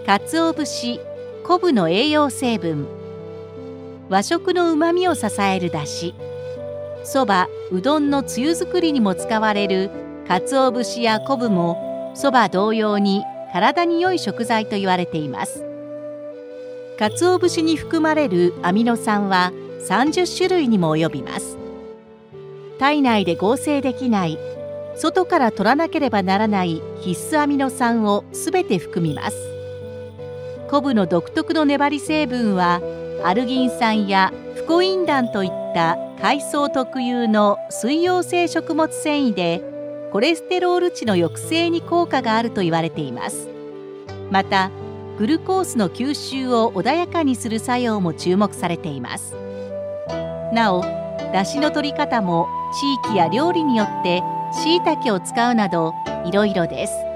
鰹節、昆布の栄養成分、和食のうまみを支えるだし、そば、うどんのつゆ作りにも使われる鰹節や昆布もそば同様に体に良い食材と言われています。鰹節に含まれるアミノ酸は30種類にも及びます。体内で合成できない、外から取らなければならない必須アミノ酸をすべて含みます。昆布の独特の粘り成分はアルギン酸やフコイン酸といった海藻特有の水溶性食物繊維で、コレステロール値の抑制に効果があると言われています。またグルコースの吸収を穏やかにする作用も注目されています。なお、出汁の取り方も地域や料理によって椎茸を使うなどいろいろです。